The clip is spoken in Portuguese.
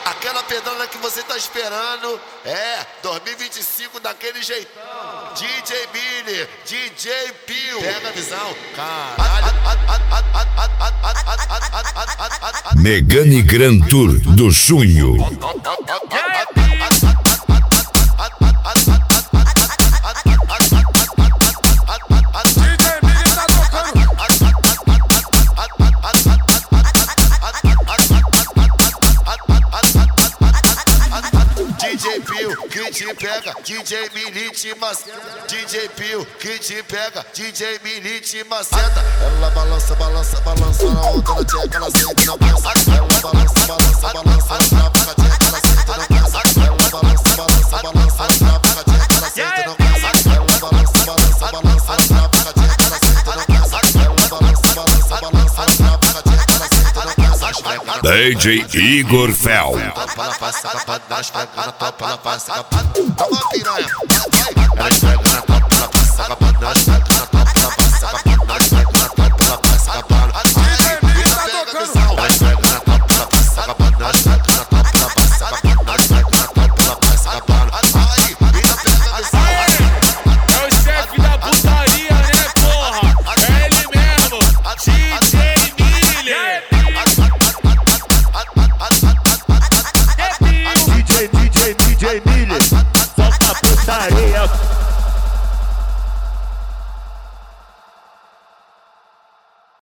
Aquela pedrada que você tá esperando. 2025 daquele jeitão. DJ Billy, DJ Pio. Pega a visão, caralho. Megane Grand Tour do Junho. DJ Pio que te pega, DJ Milite maceta. DJ Pio que te pega, DJ Milite maceta. Ela balança, balança, balança na onda, ela tcheca, ela sente, não pensa. Ela balança, balança, balança, ela trava, ela tcheca, ela sente, não pensa. Ela balança, balança, balança, ela trava, ela tcheca, ela sente, não pensa. Ela balança, balança, balança, ela trava, ela tcheca, ela sente, não pensa. Ela balança, balança, balança, ela trava, ela tcheca, ela sente, não pensa. DJ Igor Fel. Topa, ela passa, capa, dá esfrega na topa, ela passa, capa. Toma piranha, vai. Ela esfrega na topa, ela passa, capa, dá esfrega na topa.